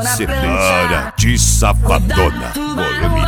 Cenoura de Safadona, volume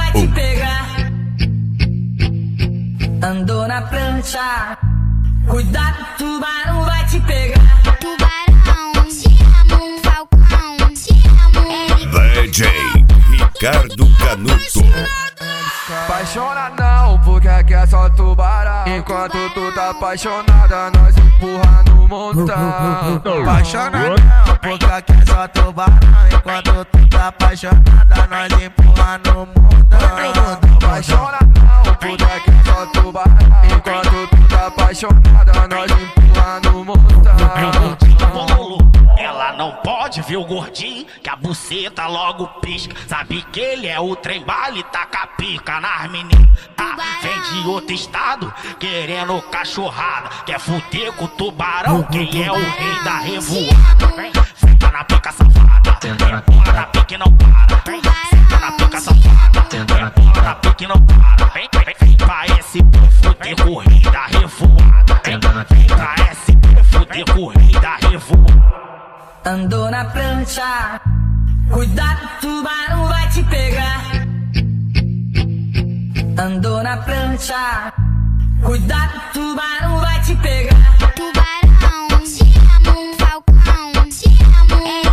1. Andou na prancha, cuidado, tubarão vai te pegar. Tubarão, te amo, Falcão, te amo, DJ Ricardo Canuto. Apaixona não, porque aqui é só tubarão. Enquanto tu tá apaixonada, nós empurra no montão. Apaixona não, porque aqui é só tubarão. Enquanto tu tá apaixonada, nós empurra no montão. Apaixona não, porque aqui é só tubarão. Enquanto tu tá apaixonada, nós empurra no montão. Ela não pode ver o gordinho, que a buceta logo pisca. Sabe que ele é o trem bala e taca pica nas meninas. Vem de outro estado, querendo cachorrada. Quer fuder com o tubarão, quem é o rei da revoada. Senta na pica safada, empurra na pique não para. Senta na pica safada, empurra na pique não para. Vem pra SP fuder com o rei da revoada. Vem pra SP fuder com o rei da revoada. Andou na prancha, cuidado, tubarão vai te pegar. Andou na prancha, cuidado, tubarão vai te pegar. tubarão, te amo, Falcão, te amo,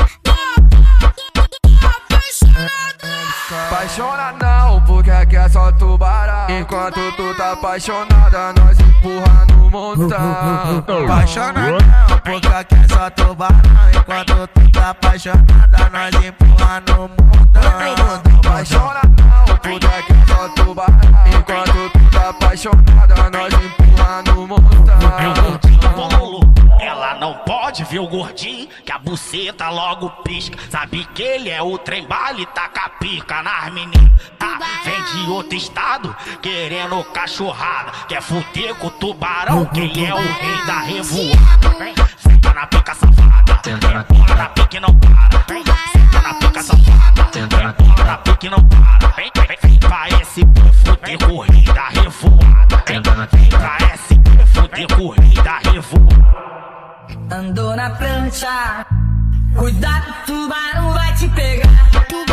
Apaixona não, porque aqui é só tubarão. Enquanto tu tá apaixonada, nós empurra no montão. Apaixona não, porque aqui é só tubarão. Enquanto tu tá apaixonada, nós empurra no montão. Apaixona não, porque aqui é só tubarão. Enquanto tu tá apaixonada, nós empurra no montão. Ela não pode ver o gordinho, que a buceta logo pisca. Sabe que ele é o trem bala e taca pica nas meninas. Vem de outro estado, querendo cachorrada. Quer fuder com o tubarão, quem é o rei da revoada. Senta na pica safada, empurra na pique não para. Senta na pica safada, empurra na pique não para. Vem pra SP fuder com o rei da revoada. Vem pra SP fuder com o rei da revoada. Andou na prancha, cuidado, tubarão vai te pegar.